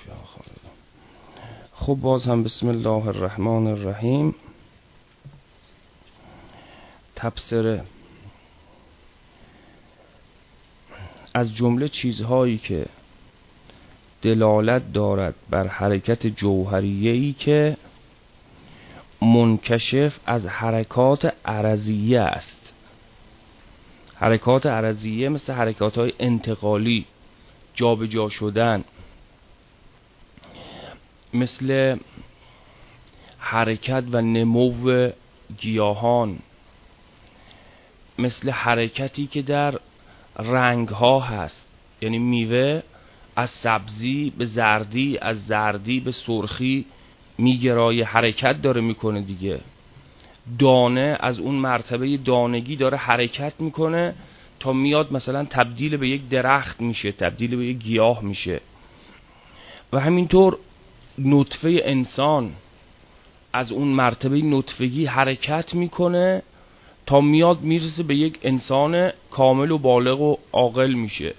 فیها خالدون. خب باز هم بسم الله الرحمن الرحیم. تبصره. از جمله چیزهایی که دلالت دارد بر حرکت جوهریه‌ای که منکشف از حرکات عرضیه است. حرکات عرضیه مثل حرکات‌های انتقالی، جابجا شدن، مثل حرکت و نمو گیاهان، مثل حرکتی که در رنگ‌ها هست، یعنی میوه از سبزی به زردی، از زردی به سرخی میگرایه، حرکت داره میکنه دیگه. دانه از اون مرتبه دانگی داره حرکت میکنه تا میاد مثلا تبدیل به یک درخت میشه، تبدیل به یک گیاه میشه. و همینطور نطفه انسان از اون مرتبه نطفگی حرکت میکنه تا میاد میرسه به یک انسان کامل و بالغ و عاقل میشه.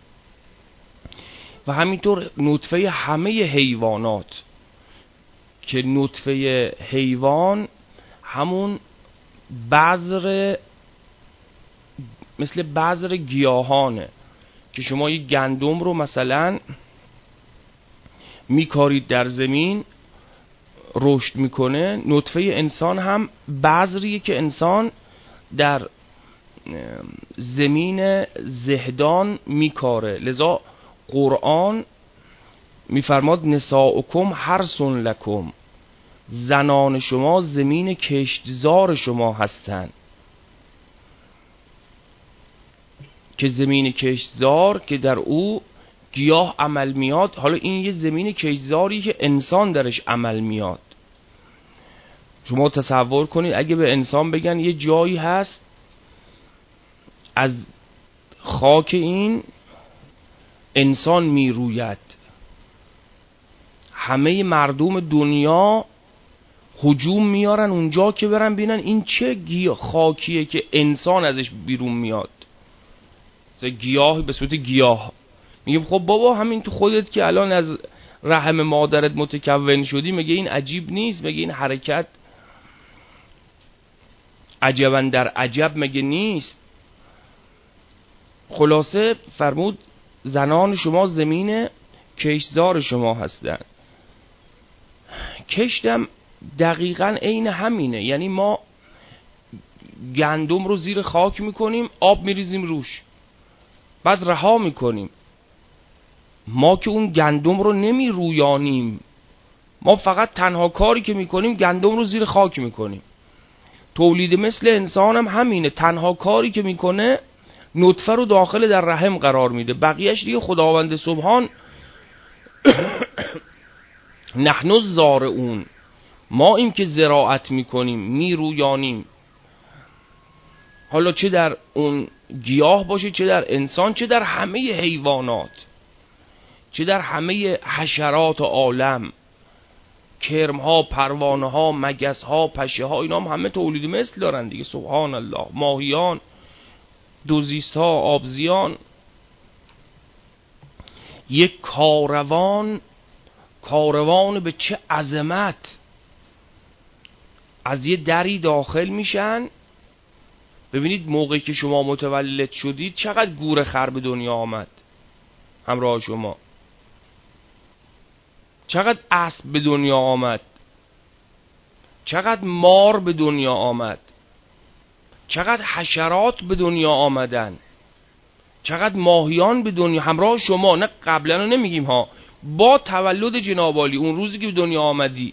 و همینطور نطفه همه حیوانات، که نطفه حیوان همون بذر، مثل بذر گیاهانه که شما یک گندم رو مثلا میکارید در زمین رشد میکنه. نطفه انسان هم بذریه که انسان در زمین زهدان میکاره. لذا قرآن میفرماد نساؤکم حرث لکم، زنان شما زمین کشتزار شما هستند. که زمین کشتزار که در او گیاه عمل میاد، حالا این یه زمین کشتزاری که انسان درش عمل میاد. شما تصور کنید اگه به انسان بگن یه جایی هست از خاک این انسان میروید، همه مردم دنیا هجوم میارن اونجا که برن ببینن این چه خاکیه که انسان ازش بیرون میاد. گیاه به صورت گیاه. میگم خب بابا همین تو خودت که الان از رحم مادرت متکون شدی، مگه این عجیب نیست؟ مگه این حرکت عجبا در عجب مگه نیست؟ خلاصه فرمود زنان شما زمین کشتزار شما هستند. کشتم دقیقاً عین همینه، یعنی ما گندم رو زیر خاک میکنیم، آب میریزیم روش، بعد رها میکنیم. ما که اون گندم رو نمی رویانیم، ما فقط تنها کاری که میکنیم گندم رو زیر خاک میکنیم. تولید مثل انسان هم همینه، تنها کاری که میکنه نطفه رو داخل در رحم قرار میده، بقیهش دیگه خداوند سبحان نحن الزارعون، ما این که زراعت میکنیم، میرویانیم. حالا چه در اون گیاه باشه، چه در انسان، چه در همه حیوانات، چه در همه حشرات عالم، کرمها، پروانه ها، مگس ها، پشه ها، اینا هم همه تولید مثل دارن دیگه. سبحان الله. ماهیان، دوزیست ها، آبزیان. یک کاروان به چه عظمت از یه دری داخل میشن. ببینید موقعی که شما متولد شدید چقدر گور خر به دنیا آمد همراه شما، چقدر اسب به دنیا آمد، چقدر مار به دنیا آمد، چقدر حشرات به دنیا آمدن، چقدر ماهیان به دنیا همراه شما. نه قبلا رو نمیگیم ها، با تولد جناب عالی اون روزی که به دنیا آمدی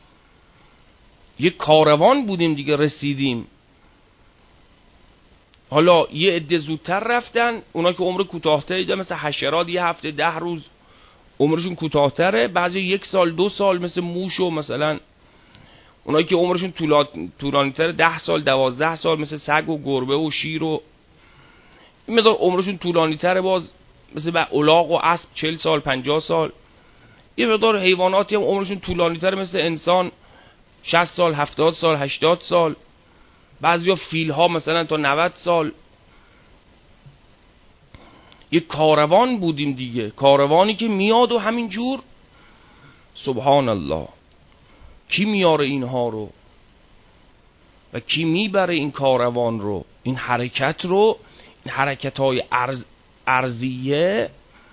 یک کاروان بودیم دیگه، رسیدیم. حالا یه عده زودتر رفتن، اونا که عمر کوتاه‌تری دارن مثل حشرات یه هفته 10 روز عمرشون کوتاه‌تره، بعضی 1 سال 2 سال مثل موش، و مثلا اونایی که عمرشون طولانی‌تره 10 سال 12 سال مثل سگ و گربه و شیر، و این مقدار عمرشون طولانی‌تره باز مثل الاغ و اسب 40 سال 50 سال. یه مقدار حیواناتی هم عمرشون طولانی‌تره مثل انسان 60 سال 70 سال 80 سال، بعضیا فیل ها مثلا تا 90 سال. یک کاروان بودیم دیگه، کاروانی که میاد و همین جور سبحان الله. کی میاره اینها رو و کی میبره این کاروان رو، این حرکت رو، این حرکت های ارضیه؟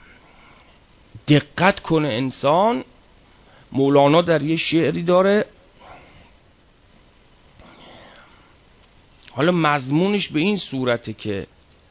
دقت کنه انسان. مولانا در یه شعری داره، حالا مضمونش به این صورته که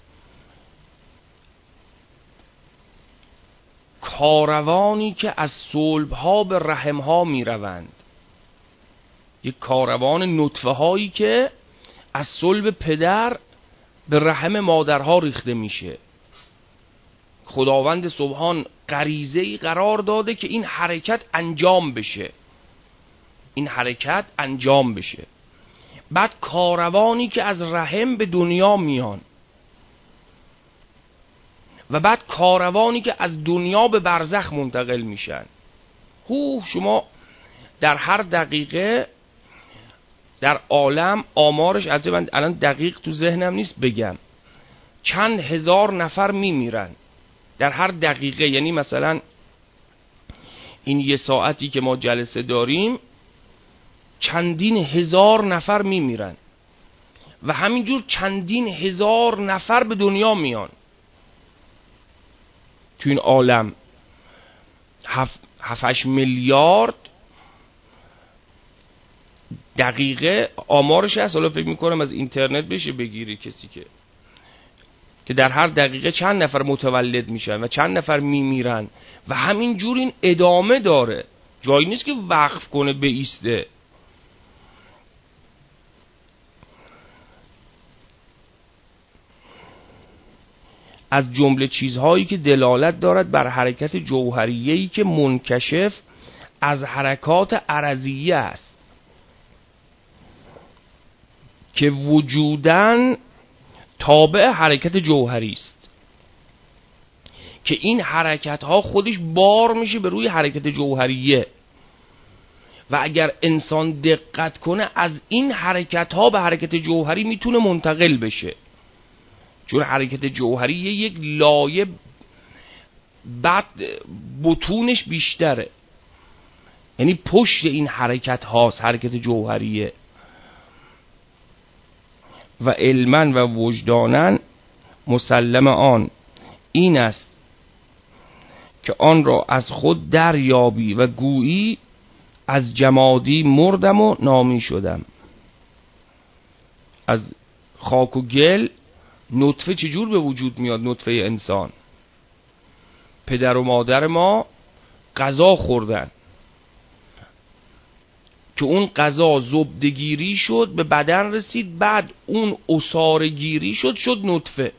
کاروانی که از صلبها به رحمها می روند، یک کاروان نطفه هایی که از صلب پدر به رحم مادرها ریخته میشه. خداوند سبحان غریزه‌ای قرار داده که این حرکت انجام بشه، این حرکت انجام بشه. بعد کاروانی که از رحم به دنیا میان و بعد کاروانی که از دنیا به برزخ منتقل میشن. شما در هر دقیقه در عالم آمارش، البته من الان دقیق تو ذهنم نیست بگم، چند هزار نفر میمیرن در هر دقیقه. یعنی مثلا این یه ساعتی که ما جلسه داریم چندین هزار نفر میمیرن و همینجور چندین هزار نفر به دنیا میان تو این عالم. 7-8 میلیارد دقیقه آمارش هست. حالا فکر میکنم از اینترنت بشه بگیری کسی که در هر دقیقه چند نفر متولد میشن و چند نفر میمیرن و همینجور این ادامه داره. جایی نیست که وقف کنه بایسته. از جمله چیزهایی که دلالت دارد بر حرکت جوهریه‌ای که منکشف از حرکات عرضیه است که وجوداً تابع حرکت جوهری است، که این حرکت ها خودش بار میشه به روی حرکت جوهریه و اگر انسان دقت کنه از این حرکت ها به حرکت جوهری میتونه منتقل بشه، چون حرکت جوهری یک لایه بعد بطونش بیشتره، یعنی پشت این حرکت هاست حرکت جوهریه. و علما و وجدانا مسلم آن این است که آن را از خود دریابی و گویی از جمادی مردم و نامی شدم. از خاک و گل نطفه چجور به وجود میاد؟ نطفه انسان، پدر و مادر ما غذا خوردن که اون غذا زبدگیری شد به بدن رسید، بعد اون عصاره‌گیری شد نطفه.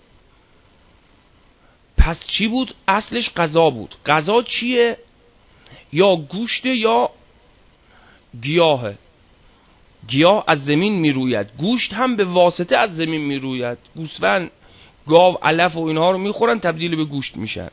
پس چی بود؟ اصلش غذا بود. غذا چیه؟ یا گوشت یا گیاهه. گیاه از زمین میروید، گوشت هم به واسطه از زمین میروید. گوسفند، گاو، علف و اینها رو میخورن تبدیل به گوشت میشن.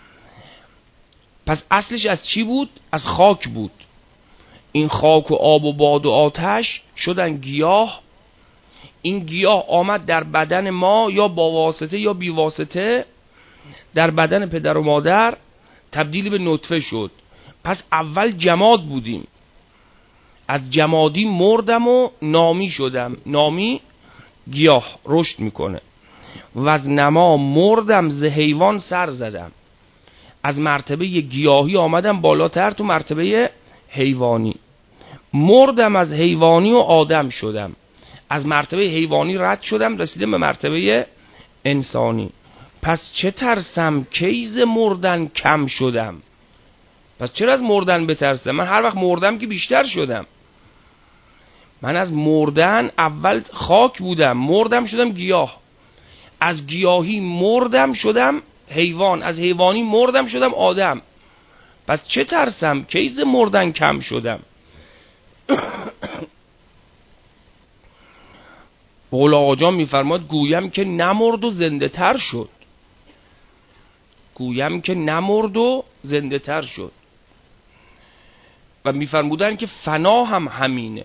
پس اصلش از چی بود؟ از خاک بود. این خاک و آب و باد و آتش شدن گیاه. این گیاه آمد در بدن ما یا با واسطه یا بی واسطه در بدن پدر و مادر تبدیل به نطفه شد. پس اول جماد بودیم، از جمادی مردم و نامی شدم. نامی گیاه رشد میکنه. و از نما مردم ز حیوان سر زدم، از مرتبه گیاهی آمدم بالاتر تو مرتبه حیوانی. مردم از حیوانی و آدم شدم، از مرتبه حیوانی رد شدم رسیدم به مرتبه انسانی. پس چه ترسم کیز مردن کم شدم. پس چرا از مردن بترسم؟ من هر وقت مردم که بیشتر شدم. من از مردن اول خاک بودم، مردم شدم گیاه، از گیاهی مردم شدم حیوان، از حیوانی مردم شدم آدم. پس چه ترسم کیز مردن کم شدم. مولا آقا جان میفرماد گویم که نمرد و زنده تر شد. گویم که نمرد و زنده تر شد. و میفرمودن که فنا هم همینه.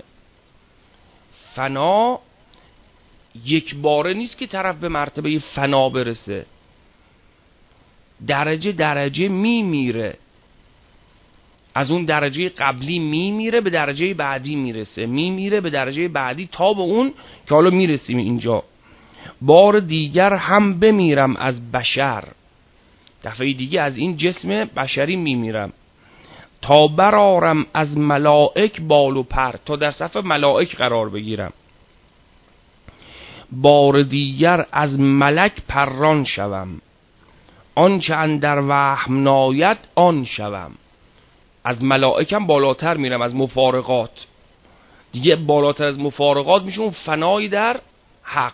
فنا یک باره نیست که طرف به مرتبه فنا برسه، درجه درجه میمیره. از اون درجه قبلی میمیره به درجه بعدی میرسه، میمیره به درجه بعدی تا به اون که حالا میرسیم اینجا. بار دیگر هم بمیرم از بشر، دفعه دیگه از این جسم بشری میمیرم. تا برارم از ملائک بال و پر، تا در صف ملائک قرار بگیرم. بار دیگر از ملک پران شوم، آنچه اندر وهم ناید آن شوم. از ملائکم بالاتر میرم، از مفارقات دیگه بالاتر از مفارقات میشه اون فنایی در حق.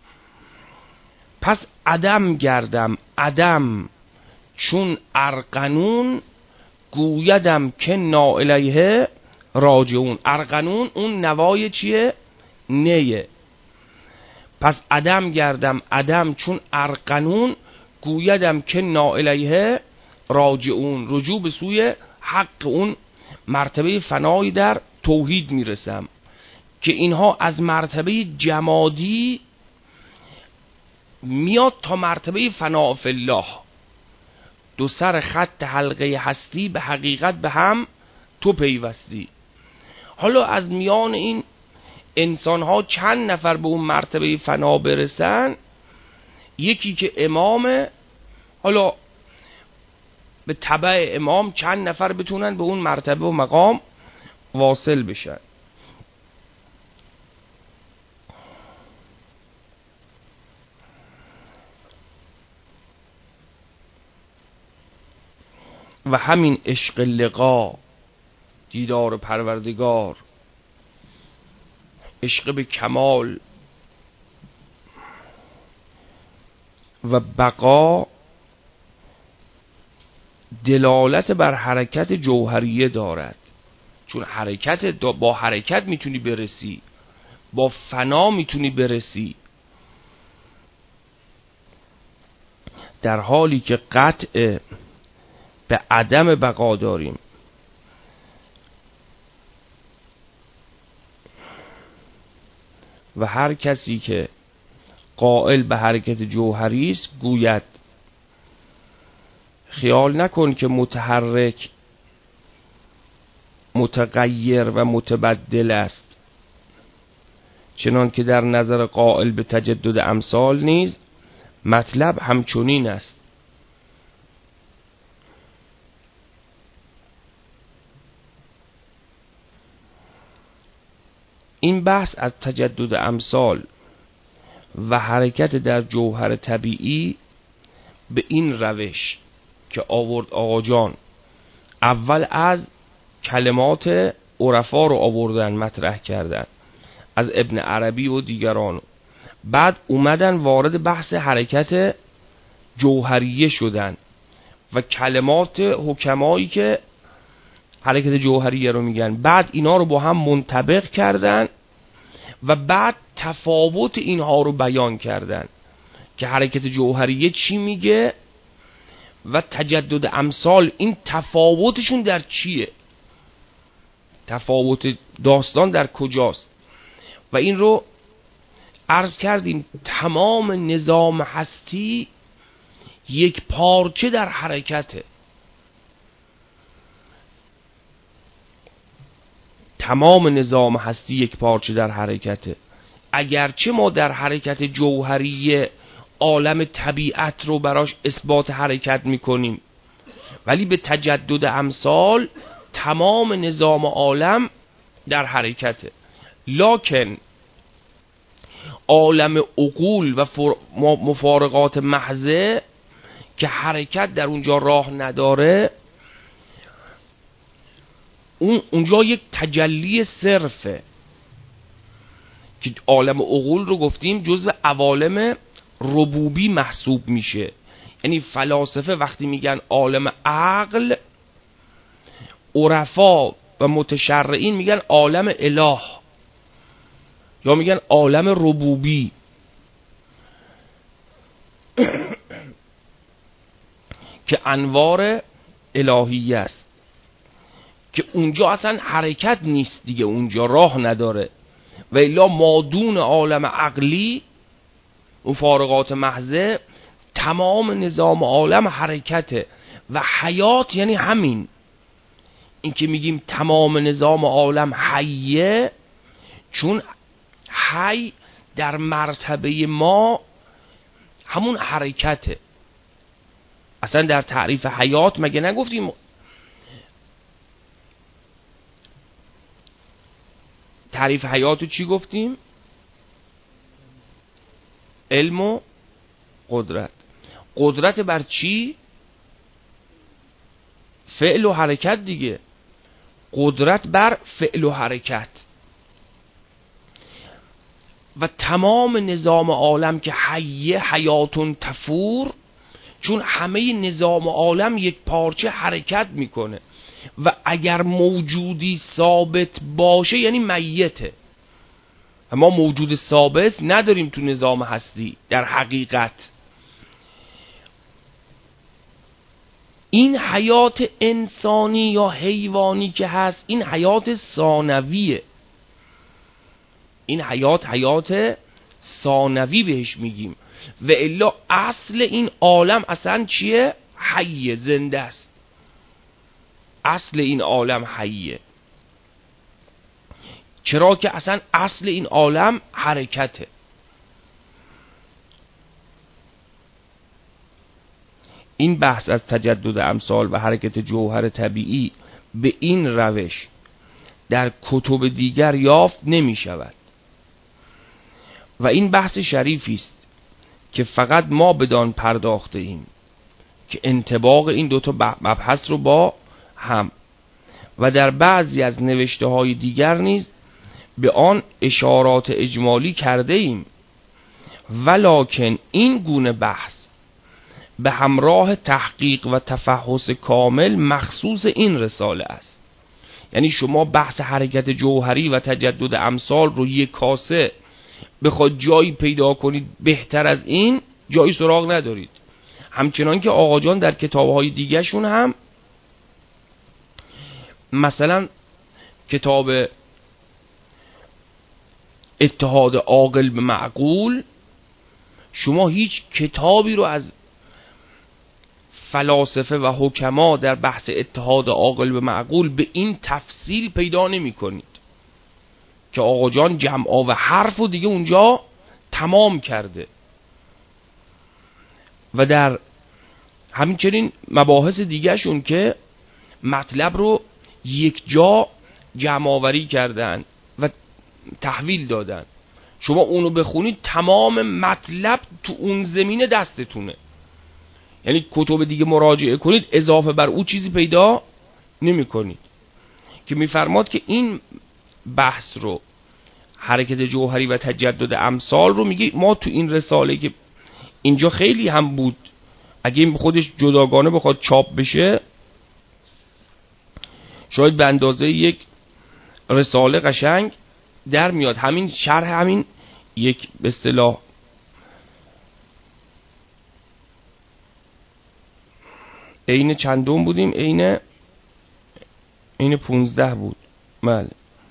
پس عدم گردم، عدم چون ارقنون، گویدم که ناالیه راجعون. ارقنون اون نوای چیه؟ نیه. پس عدم گردم، عدم چون ارقنون، گویدم که ناالیه راجعون. رجوع به سوی حق، اون مرتبه فنایی در توحید میرسم که اینها از مرتبه جمادی میاد تا مرتبه فنا فی الله. دو سر خط حلقه هستی به حقیقت به هم تو پیوستی. حالا از میان این انسان ها چند نفر به اون مرتبه فنا برسن؟ یکی که امامه، حالا به تبع امام چند نفر بتونن به اون مرتبه و مقام واصل بشن. و همین عشق لقا، دیدار پروردگار، عشق به کمال و بقا، دلالت بر حرکت جوهریه دارد. چون حرکت با حرکت میتونی برسی، با فنا میتونی برسی. در حالی که قطع به عدم بقا داریم. و هر کسی که قائل به حرکت جوهری است گوید خیال نکن که متحرک متغیر و متبدل است، چنان که در نظر قائل به تجدد امثال نیز مطلب همچنین است. این بحث از تجدد امثال و حرکت در جوهر طبیعی به این روش که آورد آقا جان، اول از کلمات عرفا رو آوردن مطرح کردن از ابن عربی و دیگران، بعد اومدن وارد بحث حرکت جوهریه شدن و کلمات حکمایی که حرکت جوهریه رو میگن، بعد اینا رو با هم منطبق کردن و بعد تفاوت اینها رو بیان کردن که حرکت جوهریه چی میگه و تجدد امثال این تفاوتشون در چیه، تفاوت داستان در کجاست. و این رو عرض کردیم تمام نظام هستی یک پارچه در حرکته، تمام نظام هستی یک پارچه در حرکته. اگرچه ما در حرکت جوهری عالم طبیعت رو براش اثبات حرکت میکنیم، ولی به تجدد امثال تمام نظام عالم در حرکته. لکن عالم عقول و مفارقات محضه که حرکت در اونجا راه نداره، اونجا یک تجلی صرفه که عالم عقول رو گفتیم جزو عوالم ربوبی محسوب میشه. یعنی فلاسفه وقتی میگن عالم عقل، عرفا و متشرعین میگن عالم اله یا میگن عالم ربوبی. که انوار الهیه است که اونجا اصلا حرکت نیست دیگه، اونجا راه نداره. و الا مادون عالم عقلی مفارقات محضه تمام نظام عالم حرکته و حیات یعنی همین، این که میگیم تمام نظام عالم حیه، چون حی در مرتبه ما همون حرکته. اصلا در تعریف حیات مگه نگفتیم تعریف حیاتو چی گفتیم؟ علم و قدرت. قدرت بر چی؟ فعل و حرکت دیگه. قدرت بر فعل و حرکت. و تمام نظام عالم که حیه حیاتون تفور، چون همه نظام عالم یک پارچه حرکت میکنه و اگر موجودی ثابت باشه یعنی میته. ما موجود ثابت نداریم تو نظام هستی. در حقیقت این حیات انسانی یا حیوانی که هست، این حیات ثانویه. این حیات ثانوی بهش میگیم. و الا اصل این عالم اصلا چیه؟ حیه، زنده است. اصل این عالم حیه. چرا که اصلا اصل این عالم حرکته. این بحث از تجدد امثال و حرکت جوهر طبیعی به این روش در کتب دیگر یافت نمی شود و این بحث شریفی است که فقط ما بدان پرداخته ایم که انطباق این دوتا مبحث رو با هم و در بعضی از نوشته های دیگر نیز به آن اشارات اجمالی کرده ایم، ولکن این گونه بحث به همراه تحقیق و تفحص کامل مخصوص این رساله است. یعنی شما بحث حرکت جوهری و تجدد امثال رو یک کاسه بخواد جایی پیدا کنید بهتر از این جایی سراغ ندارید. همچنان که آقا جان در کتابهای دیگه شون هم، مثلا کتاب اتحاد عاقل به معقول، شما هیچ کتابی رو از فلاسفه و حکما در بحث اتحاد عاقل به معقول به این تفصیل پیدا نمی کنید که آقا جان جمع و حرف و دیگه اونجا تمام کرده. و در همچنین مباحث دیگه شون که مطلب رو یک جا جمع آوری کردن و تحویل دادن، شما اونو بخونید تمام مطلب تو اون زمینه دستتونه. یعنی کتب دیگه مراجعه کنید اضافه بر او چیزی پیدا نمی کنید. که میفرماد که این بحث رو حرکت جوهری و تجدد امثال رو میگه ما تو این رساله که اینجا خیلی هم بود، اگه خودش جداگانه بخواد چاپ بشه شاید به اندازه یک رساله قشنگ در میاد. همین شرح همین یک به اصطلاح عین چندم بودیم؟ عین 15 بود. بله.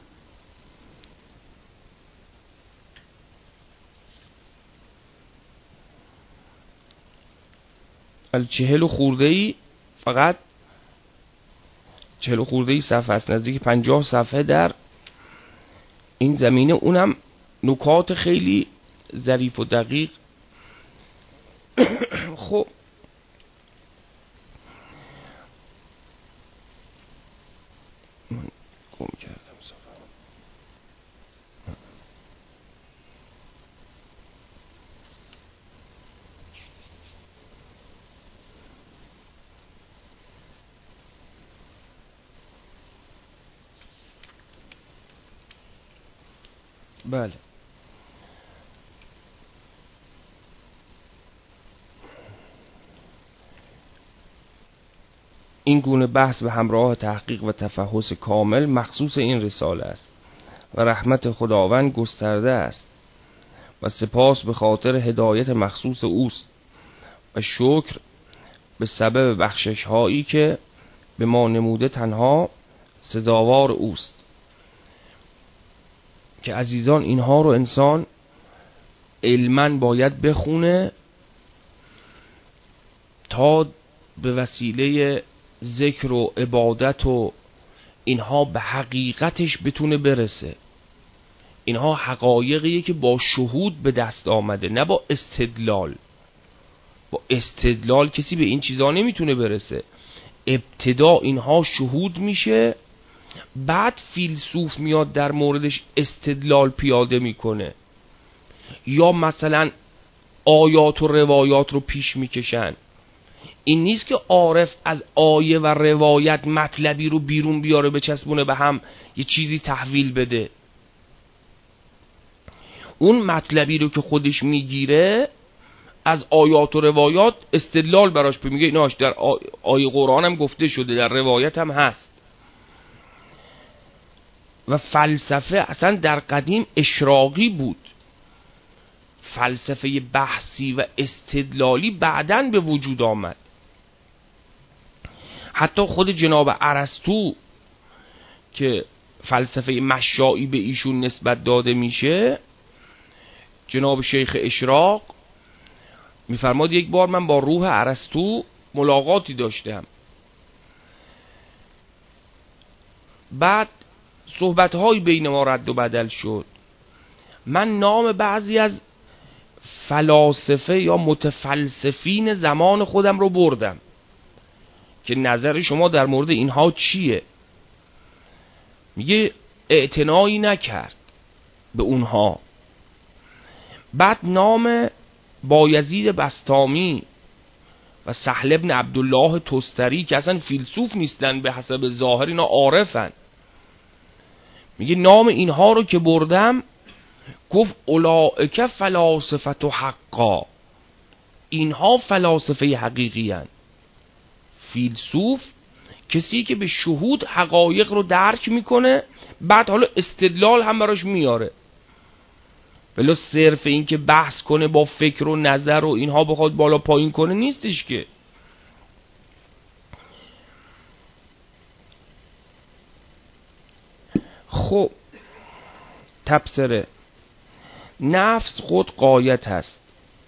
ولی 40 خورده‌ای، فقط 40 خورده‌ای صفحه است، نزدیک 50 صفحه در این زمینه، اونم نکات خیلی ظریف و دقیق. خب گم کردم صفحه. بله. این گونه بحث به همراه تحقیق و تفحص کامل مخصوص این رساله است و رحمت خداوند گسترده است و سپاس به خاطر هدایت مخصوص اوست و شکر به سبب بخشش هایی که به ما نموده تنها سزاوار اوست. که عزیزان اینها رو انسان علماً باید بخونه تا به وسیله ذکر و عبادت و اینها به حقیقتش بتونه برسه. اینها حقایقیه که با شهود به دست آمده، نه با استدلال. با استدلال کسی به این چیزا نمیتونه برسه. ابتدا اینها شهود میشه، بعد فیلسوف میاد در موردش استدلال پیاده میکنه، یا مثلا آیات و روایات رو پیش میکشن. این نیست که عارف از آیه و روایت مطلبی رو بیرون بیاره بچسبونه به هم یه چیزی تحویل بده. اون مطلبی رو که خودش میگیره از آیات و روایات استدلال براش میگه. ایناش در آیه قرآن هم گفته شده، در روایت هم هست. و فلسفه اصلا در قدیم اشراقی بود. فلسفه بحثی و استدلالی بعداً به وجود آمد. حتی خود جناب ارسطو که فلسفه مشائی به ایشون نسبت داده میشه، جناب شیخ اشراق میفرماد یک بار من با روح ارسطو ملاقاتی داشتم. بعد صحبت‌های بین ما رد و بدل شد. من نام بعضی از فلاسفه یا متفلسفین زمان خودم رو بردم که نظر شما در مورد اینها چیه. میگه اعتنایی نکرد به اونها. بعد نام بایزید بسطامی و سهل ابن عبدالله تستری که اصلا فیلسوف نیستن به حسب ظاهر، اینا عارفن، میگه نام اینها رو که بردم گفت اولئک فلاسفه حقا، اینها فلاسفه حقیقی هن. فیلسوف کسی که به شهود حقایق رو درک میکنه، بعد حالا استدلال هم براش میاره، ولی صرف این که بحث کنه با فکر و نظر و اینها بخواد بالا پایین کنه نیستش که. خب تبصره: نفس خود غایت است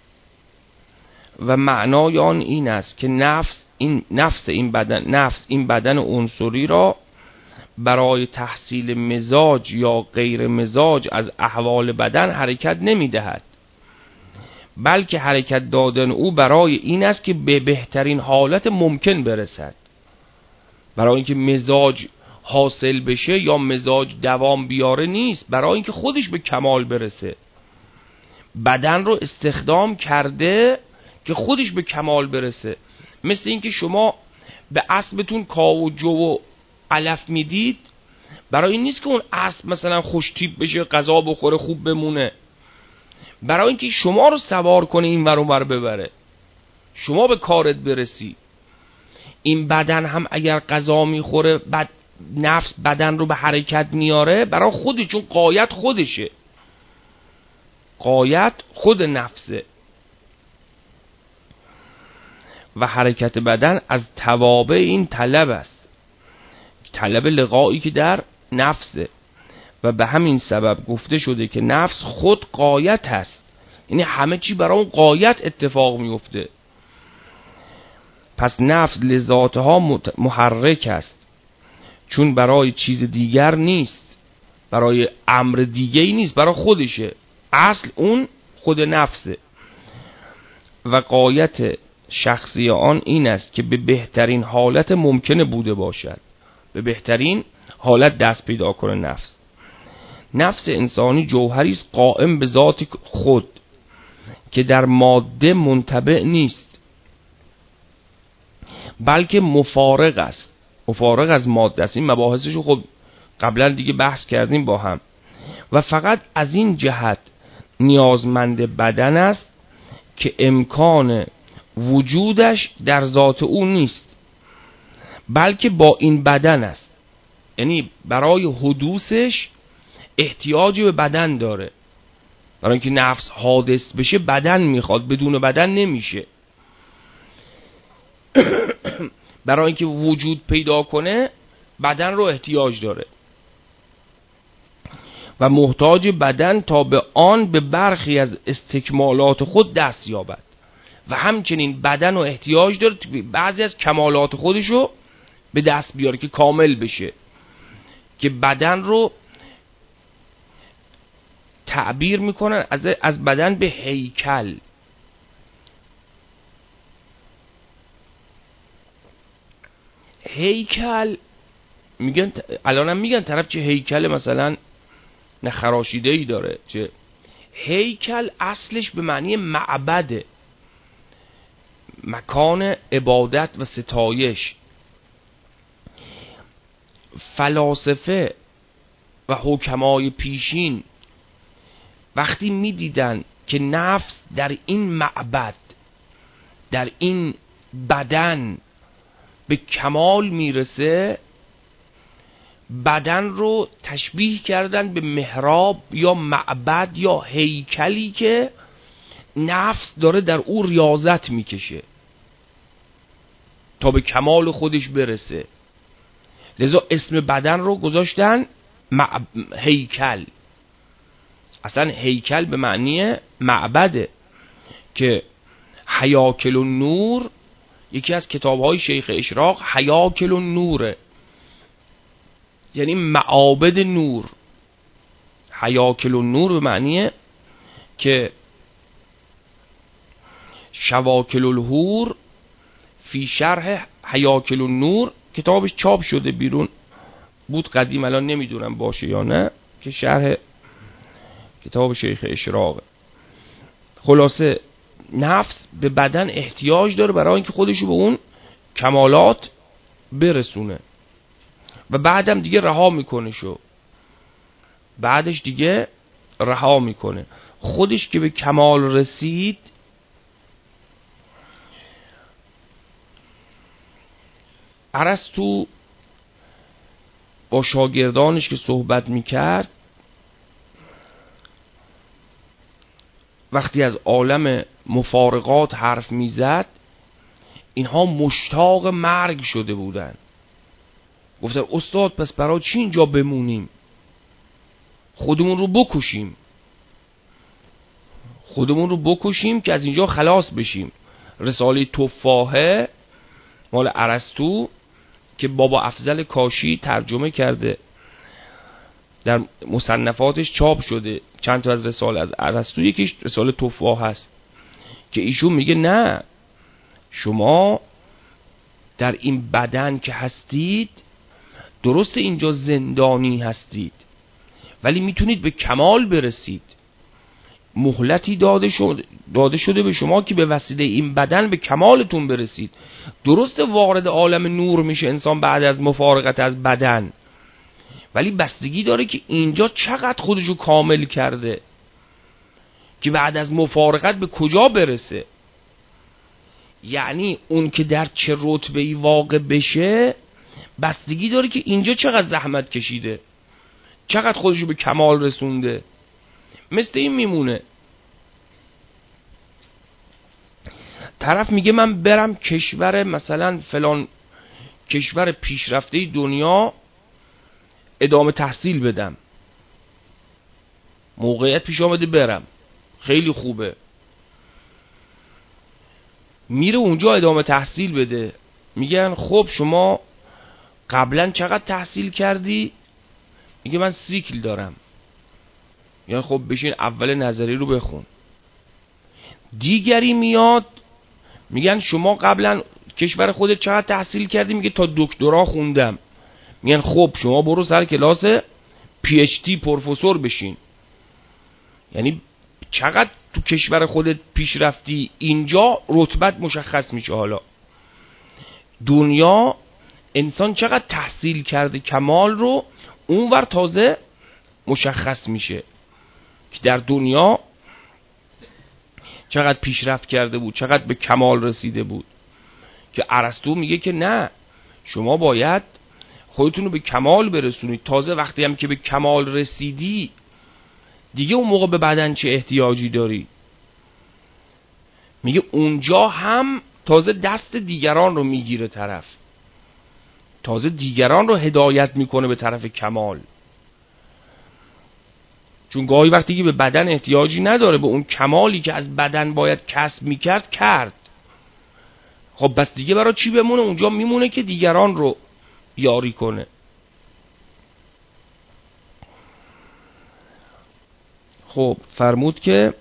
و معنای آن این است که نفس این بدن عنصری را برای تحصیل مزاج یا غیر مزاج از احوال بدن حرکت نمی دهد، بلکه حرکت دادن او برای این است که به بهترین حالت ممکن برسد. برای اینکه مزاج حاصل بشه یا مزاج دوام بیاره نیست، برای اینکه خودش به کمال برسه. بدن رو استخدام کرده که خودش به کمال برسه. مثل اینکه شما به اسبتون کاو و جو و علف میدید، برای این نیست که اون اسب مثلا خوشتیپ بشه، غذا بخوره، خوب بمونه، برای اینکه شما رو سوار کنه این ور اون ور ببره، شما به کارت برسی. این بدن هم اگر غذا میخوره، بعد نفس بدن رو به حرکت میاره برای خودش، چون غایت خودشه، غایت خود نفسه. و حرکت بدن از توابع این طلب است، طلب لقایی که در نفسه. و به همین سبب گفته شده که نفس خود غایت است، یعنی همه چی برای اون غایت اتفاق میفته. پس نفس لذاتها محرک است، چون برای چیز دیگر نیست، برای امر دیگری نیست، برای خودشه. اصل اون خود نفسه. و غایت شخصی آن این است که به بهترین حالت ممکنه بوده باشد، به بهترین حالت دست پیدا کنه. نفس انسانی جوهری است قائم به ذات خود که در ماده منطبع نیست، بلکه مفارق است، مفارق از ماده است. این مباحثشو خب قبلا دیگه بحث کردیم با هم. و فقط از این جهت نیازمند بدن است که امکان وجودش در ذات او نیست، بلکه با این بدن است. یعنی برای حدوثش احتیاج به بدن داره. برای اینکه نفس حادث بشه بدن میخواد، بدون بدن نمیشه. برای اینکه وجود پیدا کنه بدن رو احتیاج داره و محتاج بدن تا به آن به برخی از استکمالات خود دست یابد. و همچنین بدن رو احتیاج داره بعضی از کمالات خودش رو به دست بیاره که کامل بشه. که بدن رو تعبیر میکنن از بدن به هیکل. هیکل میگن، الانم میگن طرف چه هیکل مثلا نخراشیده ای داره. چه هیکل اصلش به معنی معبده، مکان عبادت و ستایش. فلاسفه و حکمای پیشین وقتی میدیدن که نفس در این معبد، در این بدن به کمال میرسه، بدن رو تشبیه کردن به محراب یا معبد یا هیکلی که نفس داره در او ریاضت میکشه تا به کمال خودش برسه. لذا اسم بدن رو گذاشتن هیکل. اصلا هیکل به معنی معبده که حیاکل النور، یکی از کتاب‌های شیخ اشراق حیاکل النوره، یعنی معابد نور. حیاکل النور به معنی که شواکل الحور فی شرح حیاکل النور، کتابش چاپ شده بیرون بود قدیم، الان نمیدونم باشه یا نه، که شرح کتاب شیخ اشراقه. خلاصه نفس به بدن احتیاج داره برای اینکه خودشو به اون کمالات برسونه و بعدم دیگه رها میکنه، بعدش دیگه رها میکنه خودش که به کمال رسید. ارسطو با شاگردانش که صحبت میکرد، وقتی از عالم مفارقات حرف میزد، اینها مشتاق مرگ شده بودن. گفتن استاد پس برای چی اینجا بمونیم؟ خودمون رو بکشیم که از اینجا خلاص بشیم. رساله تفاحه مال ارسطو که بابا افضل کاشی ترجمه کرده، در مصنفاتش چاپ شده چند تا از رساله از ارسطو، یکیش رساله تفاحه هست که ایشون میگه نه، شما در این بدن که هستید، درست اینجا زندانی هستید ولی میتونید به کمال برسید. مهلتی داده شده به شما که به وسیله این بدن به کمالتون برسید. درست وارد عالم نور میشه انسان بعد از مفارقت از بدن، ولی بستگی داره که اینجا چقدر خودشو کامل کرده که بعد از مفارقت به کجا برسه. یعنی اون که در چه رتبه‌ای واقع بشه بستگی داره که اینجا چقدر زحمت کشیده، چقدر خودشو به کمال رسونده. مثل این میمونه طرف میگه من برم کشور مثلا فلان کشور پیشرفته دنیا ادامه تحصیل بدم، موقعیت پیش آمده برم، خیلی خوبه، میره اونجا ادامه تحصیل بده. میگن خب شما قبلا چقدر تحصیل کردی؟ میگه من سیکل دارم. میگن خب بشین اول نظری رو بخون. دیگری میاد میگن شما قبلا کشور خودت چقدر تحصیل کردی؟ میگه تا دکترا خوندم. میگن خب شما برو سر کلاس پی اچ دی پروفسور بشین. یعنی چقدر تو کشور خودت پیشرفتی، اینجا رتبت مشخص میشه. حالا دنیا انسان چقدر تحصیل کرده کمال رو اونور تازه مشخص میشه که در دنیا چقدر پیشرفت کرده بود، چقدر به کمال رسیده بود. که ارسطو میگه که نه، شما باید خودتون رو به کمال برسونید. تازه وقتی هم که به کمال رسیدی دیگه اون موقع به بدن چه احتیاجی داری. میگه اونجا هم تازه دست دیگران رو میگیره طرف، تازه دیگران رو هدایت میکنه به طرف کمال. چون گاهی وقتی که به بدن احتیاجی نداره، به اون کمالی که از بدن باید کسب میکرد کرد. خب بس دیگه برای چی بمونه؟ اونجا میمونه که دیگران رو یاری کنه. خب فرمود که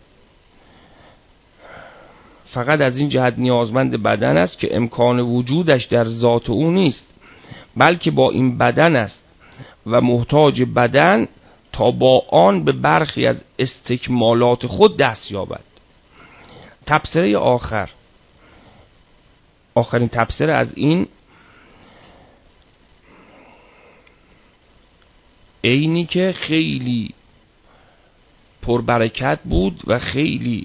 فقط از این جهت نیازمند بدن است که امکان وجودش در ذات او نیست، بلکه با این بدن است و محتاج بدن تا با آن به برخی از استکمالات خود دست یابد. تبصره آخرین تبصره از این اینی که خیلی پربرکت بود و خیلی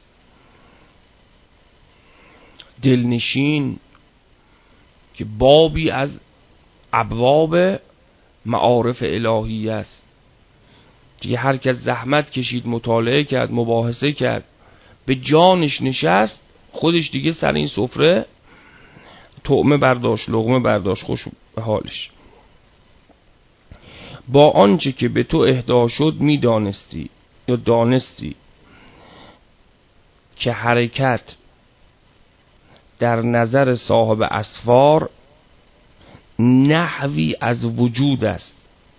دلنشین، که بابی از ابواب معارف الهی است. دیگه هر کس زحمت کشید، مطالعه کرد، مباحثه کرد، به جانش نشست، خودش دیگه سر این سفره طعمه برداشت، لقمه برداشت، خوش به حالش. با آنچه که به تو اهدا شد میدانستی یا دانستی که حرکت در نظر صاحب اسفار نحوی از وجود است.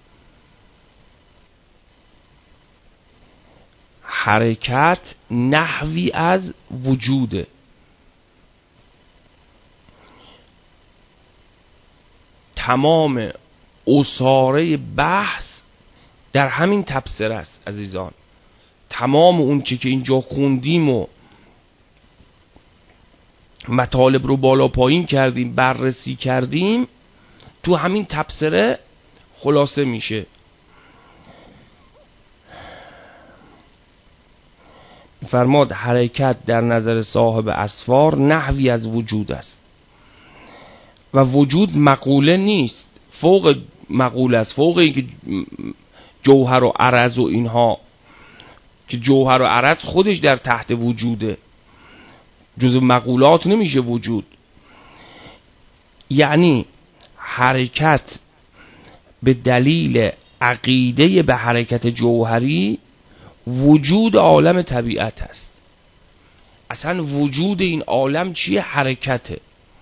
حرکت نحوی از وجوده. تمام اساره بحث در همین تبصره است عزیزان. تمام اون چی که اینجا خوندیم و مطالب رو بالا پایین کردیم، بررسی کردیم، تو همین تبصره خلاصه میشه. فرماد حرکت در نظر صاحب اسفار نحوی از وجود است و وجود مقوله نیست، فوق مقوله است، فوق این که جوهر و عرض و اینها، که جوهر و عرض خودش در تحت وجوده، جزو مقولات نمیشه وجود. یعنی حرکت به دلیل عقیده به حرکت جوهری وجود عالم طبیعت است. اصلا وجود این عالم چیه؟ حرکته.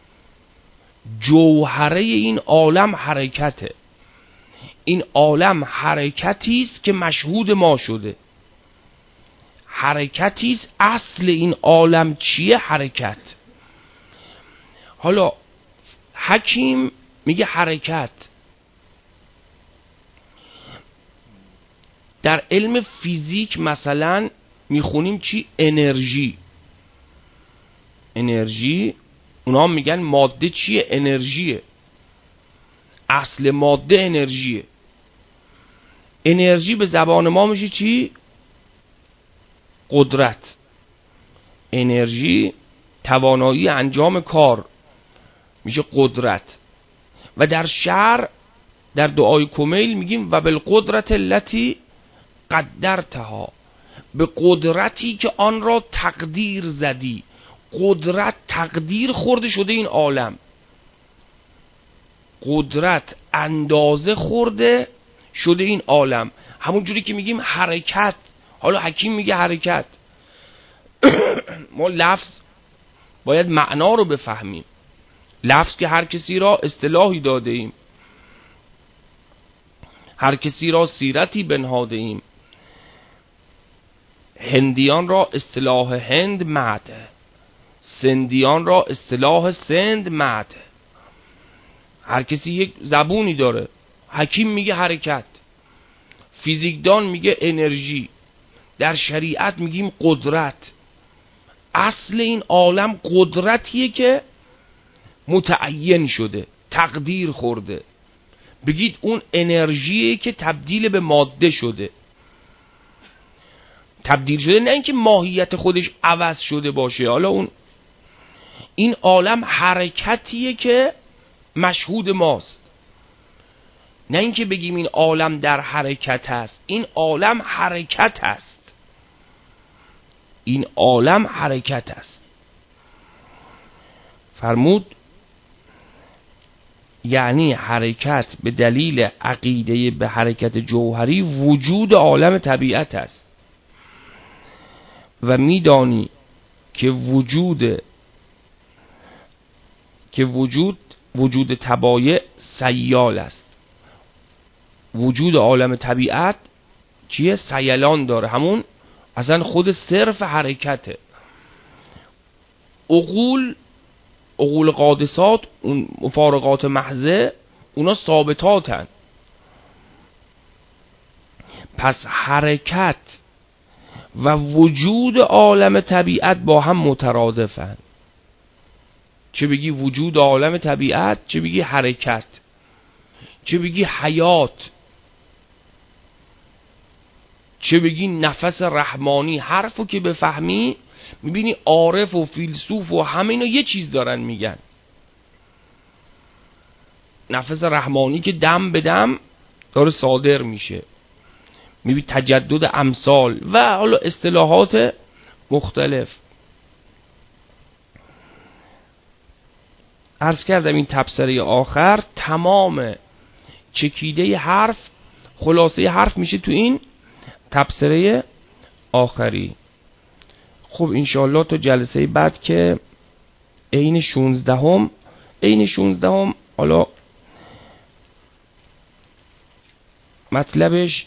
جوهره این عالم حرکته. این عالم حرکتی است که مشهود ما شده. حرکتی است. اصل این عالم چیه؟ حرکت. حالا حکیم میگه حرکت. در علم فیزیک مثلا میخونیم چی؟ انرژی. انرژی اونا میگن ماده چیه؟ انرژیه. اصل ماده انرژیه. انرژی به زبان ما میشه چی؟ قدرت. انرژی توانایی انجام کار میشه قدرت. و در شعر در دعای کمیل میگیم و بالقدرت التي قدرتها، به قدرتی که آن را تقدیر زدی. قدرت تقدیر خورده شده این عالم، قدرت اندازه خورده شده این عالم. همون جوری که میگیم حرکت. حالا حکیم میگه حرکت. ما لفظ باید معنا رو بفهمیم. لفظ که هر کسی را اصطلاحی داده ایم، هر کسی را سیرتی بنهاده ایم. هندیان را اصطلاح هند مده، سندیان را اصطلاح سند مده. هر کسی یک زبونی داره. حکیم میگه حرکت، فیزیکدان میگه انرژی، در شریعت میگیم قدرت. اصل این عالم قدرتیه که متعین شده، تقدیر خورده. بگید اون انرژیه که تبدیل به ماده شده. تبدیل شده، نه اینکه ماهیت خودش عوض شده باشه. حالا اون این عالم حرکتیه که مشهود ماست، نه اینکه بگیم این عالم در حرکت است. این عالم حرکت است. این عالم حرکت است. فرمود یعنی حرکت به دلیل عقیده به حرکت جوهری وجود عالم طبیعت است و میدانی که وجود تبایع سیال است. وجود عالم طبیعت چیه؟ سیلان داره. همون اصلا خود صرف حرکته. عقول قادسات، اون مفارقات محضه، اونا ثابتاتن. پس حرکت و وجود عالم طبیعت با هم مترادفن. چه بگی وجود عالم طبیعت، چه بگی حرکت، چه بگی حیات، چه بگی نفس رحمانی. حرفو که بفهمی میبینی عارف و فیلسوف و همه اینا یه چیز دارن میگن. نفس رحمانی که دم به دم داره صادر میشه، میبینی تجدد امثال و حالا اصطلاحات مختلف. عرض کردم این تبصره آخر تمام چکیده حرف، خلاصه حرف میشه تو این تبصره آخری. خب انشاءالله تا جلسه بعد که عین 16 حالا مطلبش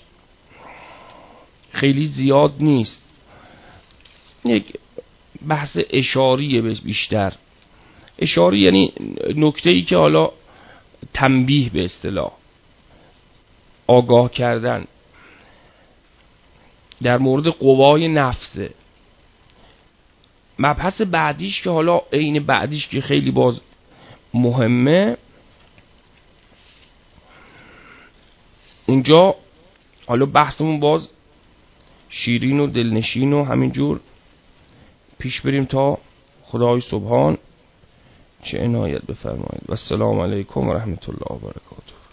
خیلی زیاد نیست، یک بحث اشاریه، بیشتر اشاری، یعنی نکته‌ای که حالا تنبیه به اصطلاح آگاه کردن در مورد قوای نفسه. مبحث بعدیش که حالا عین بعدیش که خیلی باز مهمه، اونجا حالا بحثمون باز شیرین و دلنشین و همینجور پیش بریم تا خدای سبحان چه عنایت بفرمایید. و السلام علیکم و رحمت الله و برکاته.